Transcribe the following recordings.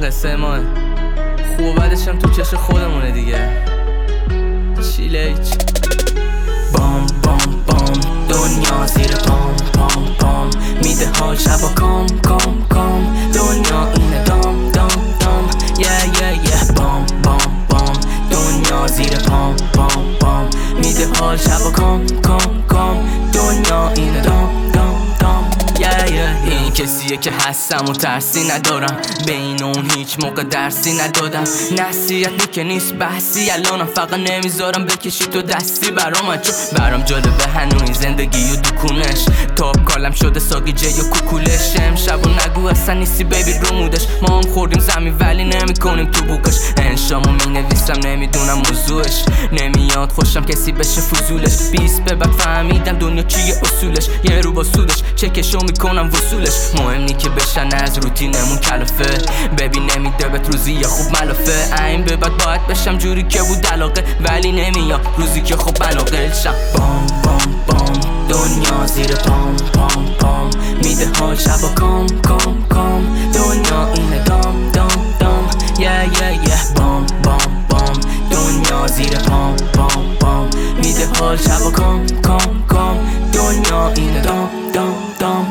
قصه ماه خوب و بعدش هم تو چش خودمونه دیگه. چیلیچ بام بام بام دنیا زیر پام پام پام میده حال شبا کام کام کام دنیا اینه دام دام دام بام بام بام دنیا زیر پام پام پام میده حال شبا کام کام کام دنیا اینه دام دام دام این کسیه که هستم و ترسی ندارم، بین اون هیچ موقع درسی ندادم. نصیحتی که نیست بحثی، الانم فقط نمیذارم بکشی تو دستی برام، چون برام جالبه هنوی زندگی و دکونش. تاب کالم شده ساقی جی و کوکولش. امشب و نگو اصلا نیستی بیبی رو مودش. ما هم خوردیم زمین ولی نمی کنیم تو بوکش. انشامو می نویسم نمیدونم موضوعش، نمیاد خوشم کسی بشه فضولش. 20 به بعد فهمیدم دنیا چیه اصولش، یه رو با سودش چکشو میکنم وصولش. مهم نی که بشن از روتینمون کلافه، ببین نمیده بهت روزی یا خوب ملافه. این به بعد باید بشم جوری که بود علاقه، ولی نمیاد روزی که خوب بلاقل شم. بام بام بام دنیا زیر پام پام پام میده حال شبا کام کام کام دنیا اینه دام دام دام بام بام بام دنیا زیر پام پام پام میده حال شبا کام کام کام دنیا اینه دام دام دام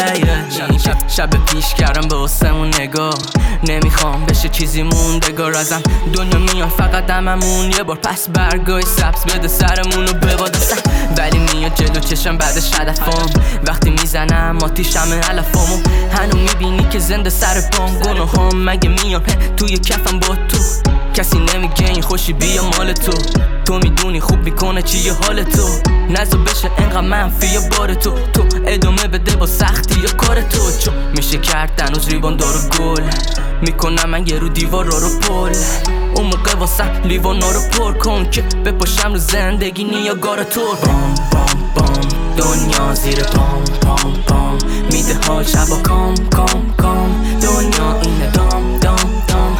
شب پیش کردم به آسمون نگاه، نمیخوام بشه چیزی موندگار ازم. دنیا میان فقط هممون یه بار، پس برگای سبز بده سرمونو ببادسم. ولی میاد جلو چشم بعدش هدفم، وقتی میزنم آتیشم علفامو. هنو میبینی که زنده سر پام، گناهام مگه میان توی کفم با تو. کسی نمیگه این خوشی بیا مال تو، تو میدونی خوب میکنه چیه حال تو. نزا بشه انقدر منفی یا بار تو ادامه بده با سختی یا کار تو. چون میشه کرد هنوز ریبان دار و گل، میکنم من یه رو دیوارا رو پل. اون موقع واسه لیوانا رو پر کن که بپاشم رو زندگی نیاگار تور. بام بام بام دنیا زیر پام پام پام میده حال شبا کام کام کام دنیا اینه دام دام دام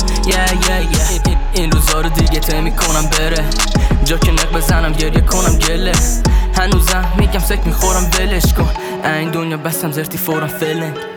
این روزا رو دیگه ته میکنم بره، جا که نق بزنم گریه کنم گله. هنوزم میگم سک میخورم ولش کن، این دنیا بسم زرتی فورم فلنگ.